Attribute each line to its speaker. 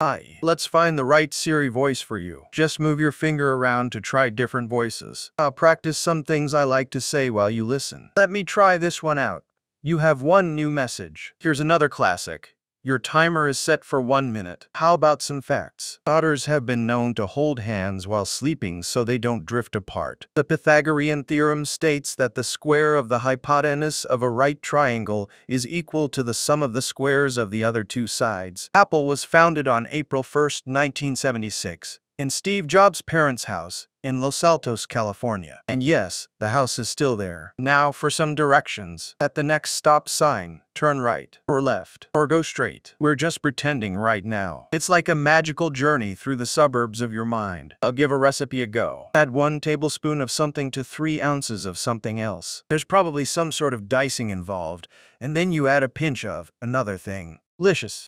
Speaker 1: Hi. Let's find the right Siri voice for you. Just move your finger around to try different voices. I'll practice some things I like to say while you listen. Let me try this one out. You have one new message. Here's another classic. Your timer is set for 1 minute. How about some facts? Otters have been known to hold hands while sleeping so they don't drift apart. The Pythagorean theorem states that the square of the hypotenuse of a right triangle is equal to the sum of the squares of the other two sides. Apple was founded on April 1st, 1976, in Steve Jobs' parents' house in Los Altos, California. And yes, the house is still there. Now for some directions. At the next stop sign, turn right, or left, or go straight. We're just pretending right now. It's like a magical journey through the suburbs of your mind. I'll give a recipe a go. Add 1 tablespoon of something to 3 ounces of something else. There's probably some sort of dicing involved, and then you add a pinch of another thing. Delicious.